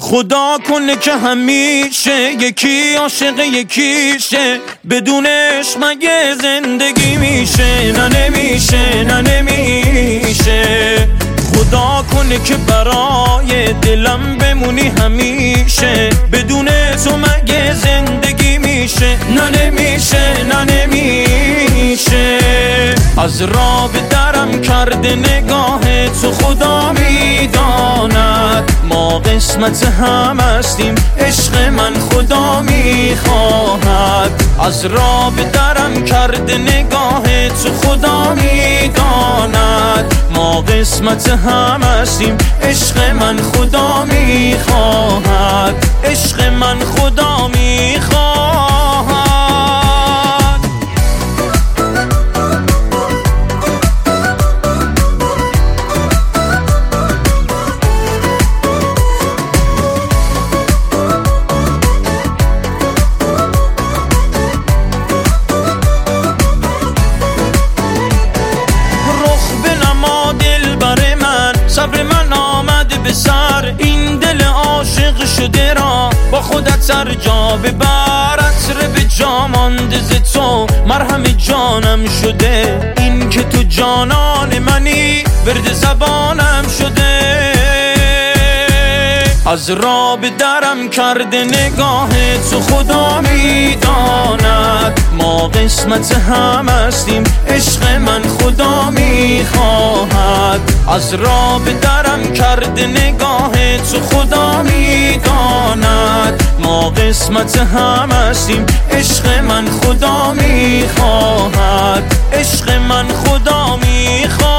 خدا کنه که همیشه یکی عاشق یکیشه، بدونش مگه زندگی میشه؟ نه نمیشه، نه نمیشه. خدا کنه که برای دلم بمونی همیشه، بدون تو مگه زندگی میشه؟ نه نمیشه، نه نمیشه. از راه به درم کرده نگاه تو، خدا میداند ما قسمت هم هستیم، عشق من خدا میخواهد. از راه به درم کرده نگاه تو، خدا میداند ما قسمت هم هستیم، عشق من خدا میخواهد، عشق من خدا میخواهد. صبر من آمد به سر، این دل عاشق شده را با خودت هر جا ببر. عطر به جا مانده ز تو، مرهم جانم شده، این که تو جانان منی ورد زبانم شده. از راه به درم کرده نگاه تو، خدا میداند ما قسمت هم هستیم، عشق من خدا میخواهد. از راه به درم کرده نگاه تو، خدا میداند ما قسمت هم هستیم، عشق من خدا میخواهد، عشق من خدا میخواهد.